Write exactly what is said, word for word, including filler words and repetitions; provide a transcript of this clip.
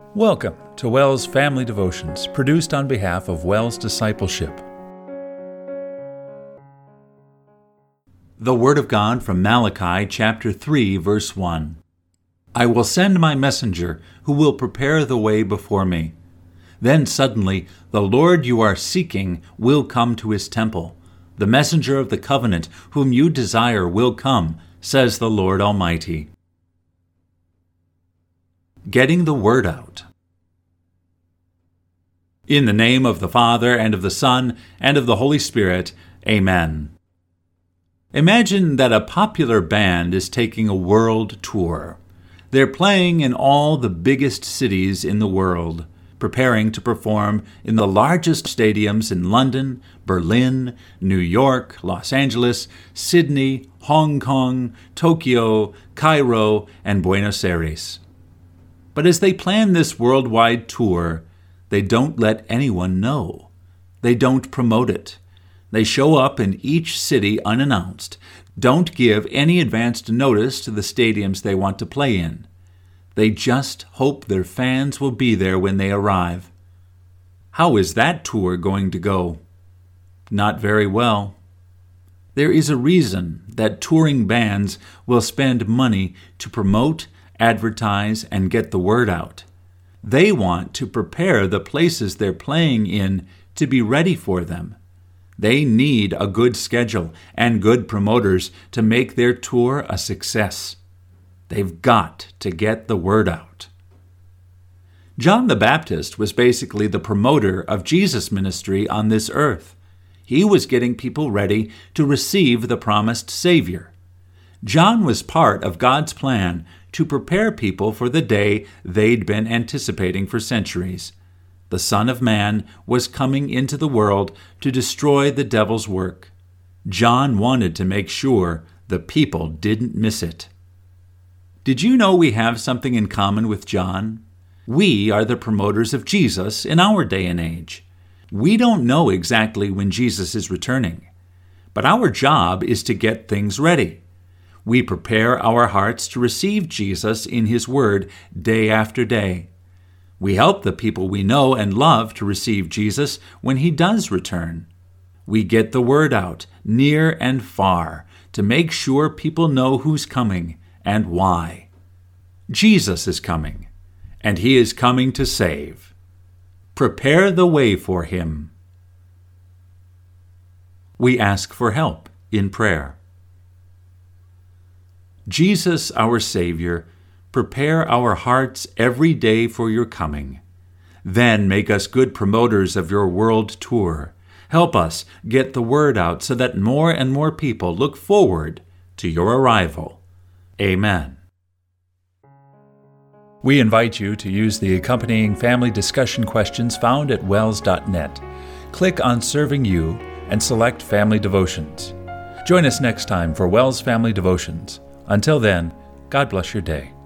Welcome to WELS Family Devotions, produced on behalf of WELS Discipleship. The Word of God from Malachi chapter three, verse one. I will send my messenger who will prepare the way before me. Then suddenly the Lord you are seeking will come to his temple. The messenger of the covenant whom you desire will come, says the Lord Almighty. Getting the Word out. In the name of the Father, and of the Son, and of the Holy Spirit, Amen. Imagine that a popular band is taking a world tour. They're playing in all the biggest cities in the world, preparing to perform in the largest stadiums in London, Berlin, New York, Los Angeles, Sydney, Hong Kong, Tokyo, Cairo, and Buenos Aires. But as they plan this worldwide tour, they don't let anyone know. They don't promote it. They show up in each city unannounced, don't give any advanced notice to the stadiums they want to play in. They just hope their fans will be there when they arrive. How is that tour going to go? Not very well. There is a reason that touring bands will spend money to promote, advertise, and get the word out. They want to prepare the places they're playing in to be ready for them. They need a good schedule and good promoters to make their tour a success. They've got to get the word out. John the Baptist was basically the promoter of Jesus' ministry on this earth. He was getting people ready to receive the promised Savior. John was part of God's plan to prepare people for the day they'd been anticipating for centuries. The Son of Man was coming into the world to destroy the devil's work. John wanted to make sure the people didn't miss it. Did you know we have something in common with John? We are the promoters of Jesus in our day and age. We don't know exactly when Jesus is returning, but our job is to get things ready. We prepare our hearts to receive Jesus in His Word day after day. We help the people we know and love to receive Jesus when He does return. We get the word out, near and far, to make sure people know who's coming and why. Jesus is coming, and He is coming to save. Prepare the way for Him. We ask for help in prayer. Jesus, our Savior, prepare our hearts every day for your coming. Then make us good promoters of your world tour. Help us get the word out so that more and more people look forward to your arrival. Amen. We invite you to use the accompanying family discussion questions found at wels dot net. Click on Serving You and select Family Devotions. Join us next time for WELS Family Devotions. Until then, God bless your day.